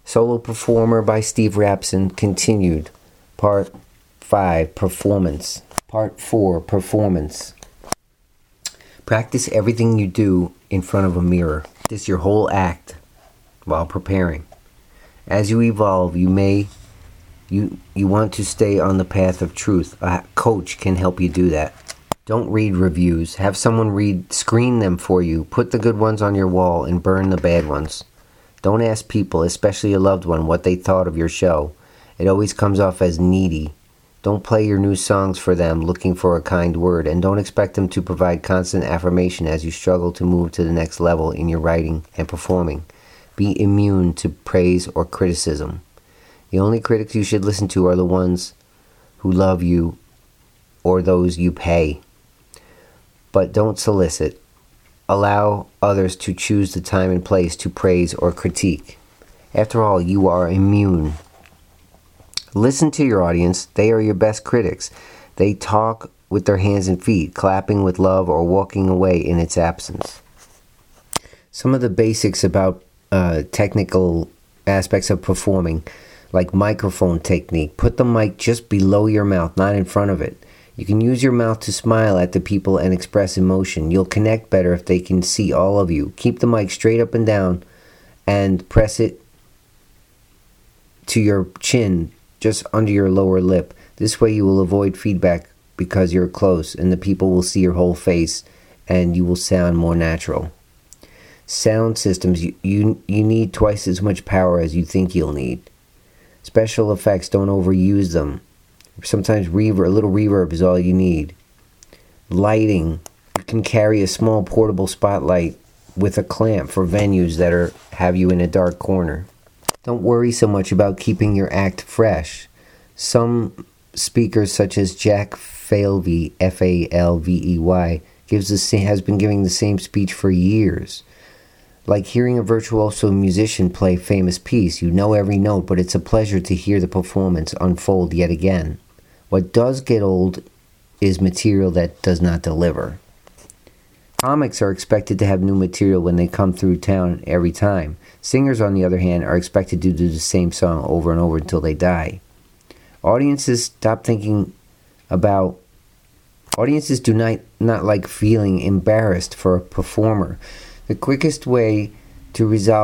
Solo Performer by Steve Rapson, continued. Part 5, Performance. Part 4, Performance. Practice everything you do in front of a mirror. Practice your whole act while preparing. As you evolve, you want to stay on the path of truth. A coach can help you do that. Don't read reviews. Have someone screen them for you. Put the good ones on your wall and burn the bad ones. Don't ask people, especially a loved one, what they thought of your show. It always comes off as needy. Don't play your new songs for them looking for a kind word, and don't expect them to provide constant affirmation as you struggle to move to the next level in your writing and performing. Be immune to praise or criticism. The only critics you should listen to are the ones who love you or those you pay. But don't solicit. Allow others to choose the time and place to praise or critique. After all, you are immune. Listen to your audience. They are your best critics. They talk with their hands and feet, clapping with love or walking away in its absence. Some of the basics about technical aspects of performing, like microphone technique. Put the mic just below your mouth, not in front of it. You can use your mouth to smile at the people and express emotion. You'll connect better if they can see all of you. Keep the mic straight up and down and press it to your chin, just under your lower lip. This way you will avoid feedback because you're close and the people will see your whole face and you will sound more natural. Sound systems, you need twice as much power as you think you'll need. Special effects, don't overuse them. Sometimes a little reverb is all you need. Lighting, you can carry a small portable spotlight with a clamp for venues that have you in a dark corner. Don't worry so much about keeping your act fresh. Some speakers, such as Jack Falvey, Falvey, has been giving the same speech for years. Like hearing a virtuoso musician play a famous piece, you know every note, but it's a pleasure to hear the performance unfold yet again. What does get old is material that does not deliver. Comics are expected to have new material when they come through town every time. Singers, on the other hand, are expected to do the same song over and over until they die. Audiences do not like feeling embarrassed for a performer. The quickest way to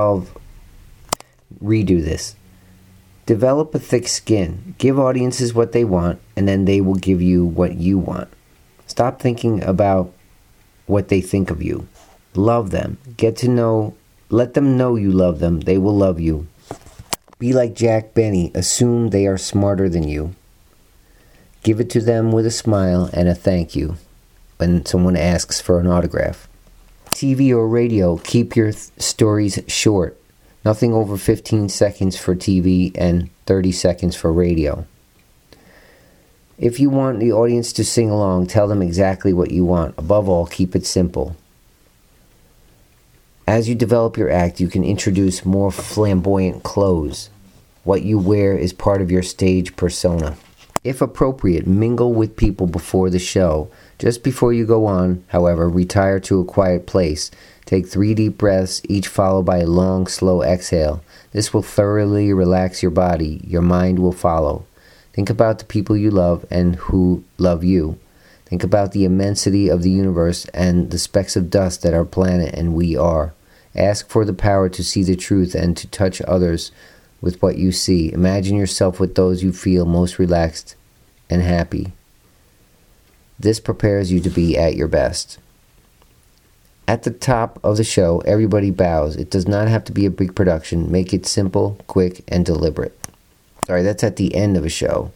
redo this. Develop a thick skin. Give audiences what they want, and then they will give you what you want. Stop thinking about what they think of you. Love them. Let them know you love them. They will love you. Be like Jack Benny. Assume they are smarter than you. Give it to them with a smile and a thank you when someone asks for an autograph. TV or radio, keep your stories short. Nothing over 15 seconds for TV and 30 seconds for radio. If you want the audience to sing along, tell them exactly what you want. Above all, keep it simple. As you develop your act, you can introduce more flamboyant clothes. What you wear is part of your stage persona. If appropriate, mingle with people before the show. Just before you go on, however, retire to a quiet place. Take 3 deep breaths, each followed by a long, slow exhale. This will thoroughly relax your body. Your mind will follow. Think about the people you love and who love you. Think about the immensity of the universe and the specks of dust that our planet and we are. Ask for the power to see the truth and to touch others with what you see. Imagine yourself with those you feel most relaxed and happy. This prepares you to be at your best. At the top of the show, everybody bows. It does not have to be a big production. Make it simple, quick, and deliberate. Sorry, that's at the end of a show.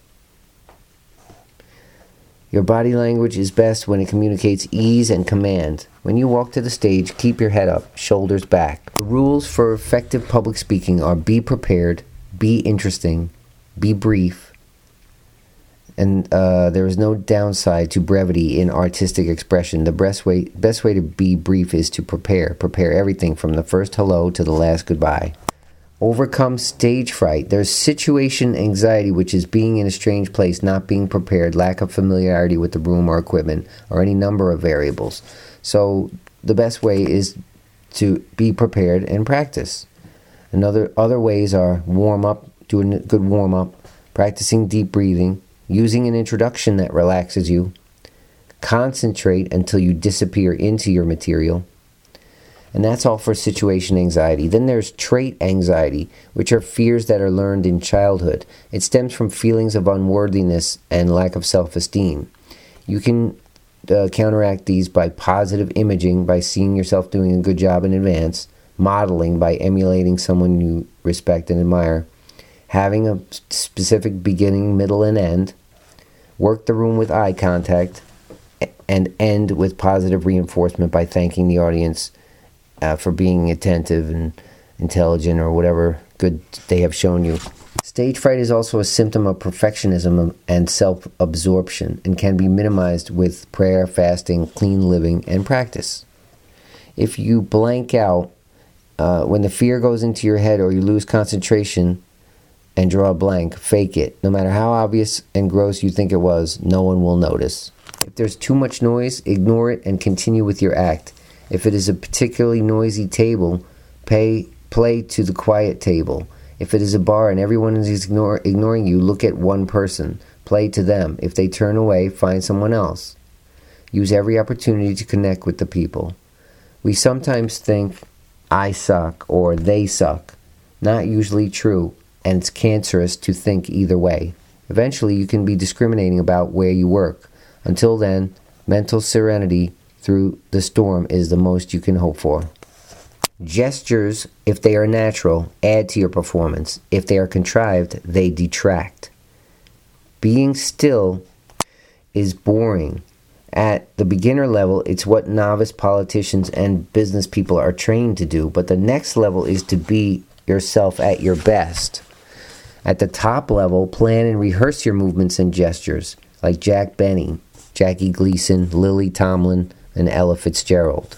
Your body language is best when it communicates ease and command. When you walk to the stage, keep your head up, shoulders back. The rules for effective public speaking are be prepared, be interesting, be brief, and there is no downside to brevity in artistic expression. The best way to be brief is to prepare. Prepare everything from the first hello to the last goodbye. Overcome stage fright. There's situation anxiety, which is being in a strange place, not being prepared, lack of familiarity with the room or equipment, or any number of variables. So the best way is to be prepared and practice. Other ways are warm up, doing a good warm up, practicing deep breathing, using an introduction that relaxes you, concentrate until you disappear into your material. And that's all for situation anxiety. Then there's trait anxiety, which are fears that are learned in childhood. It stems from feelings of unworthiness and lack of self-esteem. You can counteract these by positive imaging, by seeing yourself doing a good job in advance, modeling by emulating someone you respect and admire, having a specific beginning, middle, and end, work the room with eye contact, and end with positive reinforcement by thanking the audience for being attentive and intelligent or whatever good they have shown you. Stage fright is also a symptom of perfectionism and self-absorption and can be minimized with prayer, fasting, clean living, and practice. If you blank out when the fear goes into your head or you lose concentration and draw a blank, fake it. No matter how obvious and gross you think it was, no one will notice. If there's too much noise, ignore it and continue with your act. If it is a particularly noisy table, play to the quiet table. If it is a bar and everyone is ignoring you, look at one person. Play to them. If they turn away, find someone else. Use every opportunity to connect with the people. We sometimes think, I suck or they suck. Not usually true, and it's cancerous to think either way. Eventually, you can be discriminating about where you work. Until then, mental serenity through the storm is the most you can hope for. Gestures, if they are natural, add to your performance. If they are contrived, they detract. Being still is boring. At the beginner level, it's what novice politicians and business people are trained to do, but the next level is to be yourself at your best. At the top level, plan and rehearse your movements and gestures, like Jack Benny, Jackie Gleason, Lily Tomlin, and Ella Fitzgerald,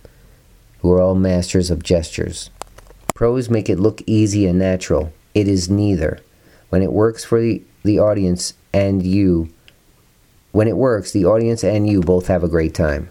who are all masters of gestures. Pros make it look easy and natural. It is neither. When it works for the audience and you, when it works, the audience and you both have a great time.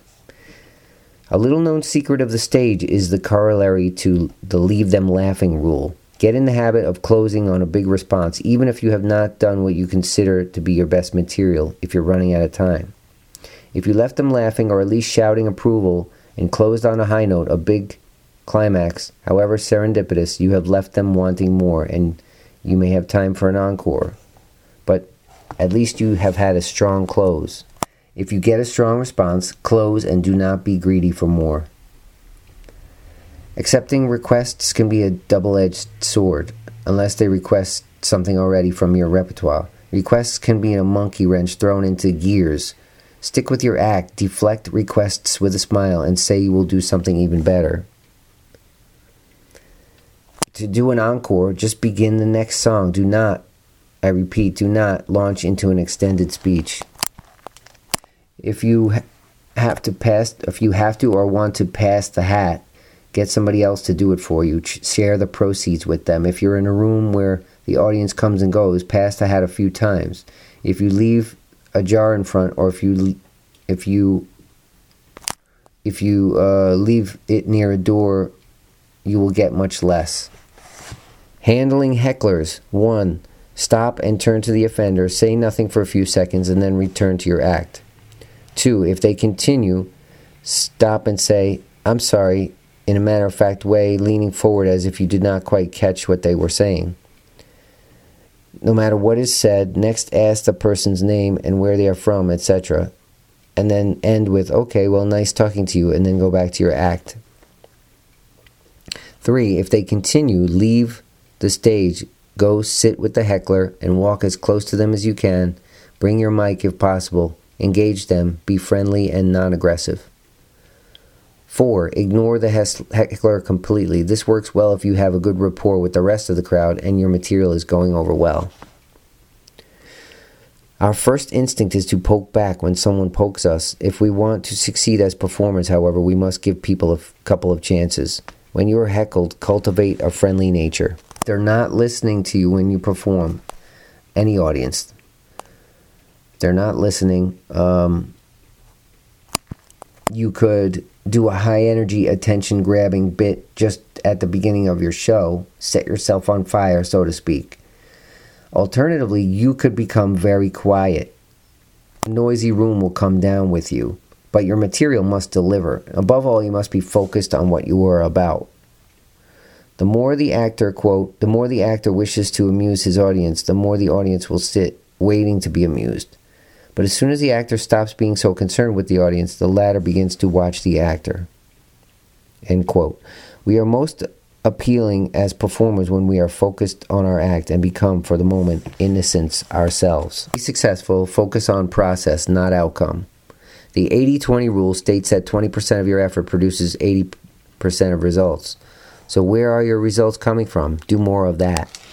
A little-known secret of the stage is the corollary to the leave them laughing rule. Get in the habit of closing on a big response, even if you have not done what you consider to be your best material, if you're running out of time. If you left them laughing or at least shouting approval and closed on a high note, a big climax, however serendipitous, you have left them wanting more, and you may have time for an encore. But at least you have had a strong close. If you get a strong response, close and do not be greedy for more. Accepting requests can be a double-edged sword, unless they request something already from your repertoire. Requests can be a monkey wrench thrown into gears. Stick with your act, deflect requests with a smile, and say you will do something even better. To do an encore, just begin the next song. Do not, I repeat, do not launch into an extended speech. If you have to or want to pass the hat, get somebody else to do it for you. Share the proceeds with them. If you're in a room where the audience comes and goes, pass the hat a few times. If you leave a jar in front, or if you leave it near a door, you will get much less. Handling hecklers. 1. Stop and turn to the offender. Say nothing for a few seconds and then return to your act. 2. If they continue, stop and say, I'm sorry, in a matter-of-fact way, leaning forward as if you did not quite catch what they were saying. No matter what is said, next ask the person's name and where they are from, etc. And then end with, okay, well, nice talking to you, and then go back to your act. 3. If they continue, leave the stage, go sit with the heckler, and walk as close to them as you can. Bring your mic if possible. Engage them. Be friendly and non-aggressive. 4. Ignore the heckler completely. This works well if you have a good rapport with the rest of the crowd and your material is going over well. Our first instinct is to poke back when someone pokes us. If we want to succeed as performers, however, we must give people a couple of chances. When you are heckled, cultivate a friendly nature. They're not listening to you when you perform. Any audience. They're not listening. You could do a high energy, attention grabbing bit just at the beginning of your show, set yourself on fire, so to speak. Alternatively, you could become very quiet. A noisy room will come down with you, but your material must deliver. Above all, you must be focused on what you are about. The more the actor, quote, the more the actor wishes to amuse his audience, the more the audience will sit waiting to be amused. But as soon as the actor stops being so concerned with the audience, the latter begins to watch the actor. End quote. We are most appealing as performers when we are focused on our act and become, for the moment, innocence ourselves. Be successful, focus on process, not outcome. The 80-20 rule states that 20% of your effort produces 80% of results. So where are your results coming from? Do more of that.